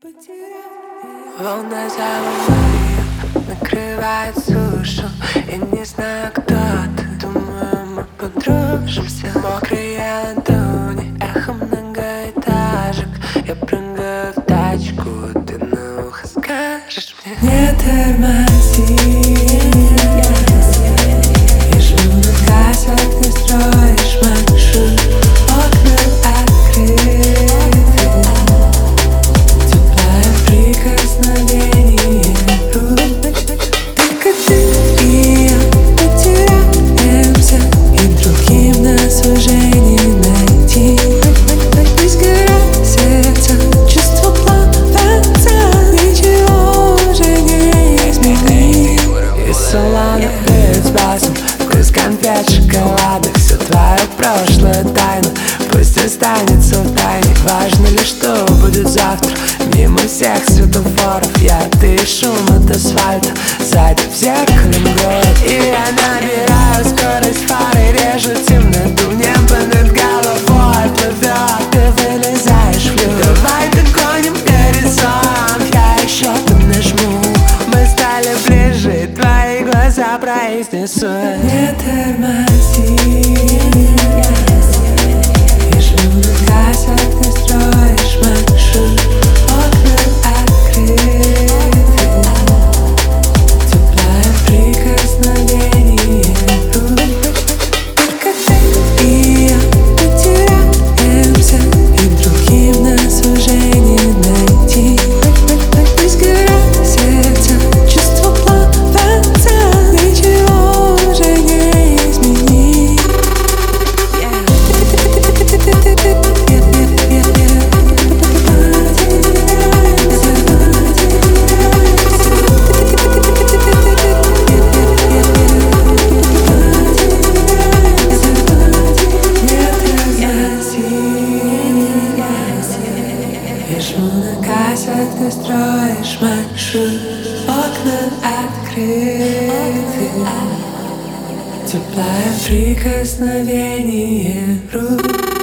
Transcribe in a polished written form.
Волна за волной накрывает сушу. Я не знаю, кто ты, думаю, мы подружимся. Мокрые ладони, эхо многоэтажек. Я прыгаю в тачку, ты на ухо скажешь мне: не тормози. Я жму на газ, а ты строишь маршрут. Окна открыты, теплое прикосновение рук. Только ты и я потеряемся, и другим нас уже не найти. Пусть горят сердца, чувства плавятся, ничего уже не изменить. Из салона перед спасом, вкус конфет, шоколада. Все твое прошлое тайна, пусть останется в тайне. Важно лишь, что будет завтра. Мимо всех светофоров я, ты и шум от асфальта. Сзади в зеркале город, и я набираю скорость фары. Режу темноту, небо над головой плывет. Ты вылезаешь в люк, давай догоним горизонт. Я еще поднажму, мы стали ближе, твои глаза произнесут: не тормози. Я жму на газ, а ты строишь маршрут. Окна открыты, теплое прикосновение рук. Только ты и я потеряемся, и другим нас уже не найти. Пусть горят сердца, чувства плавятся, ничего уже не изменить. Я жму на газ, а ты строишь маршрут. Окна открыты, теплое прикосновение рук.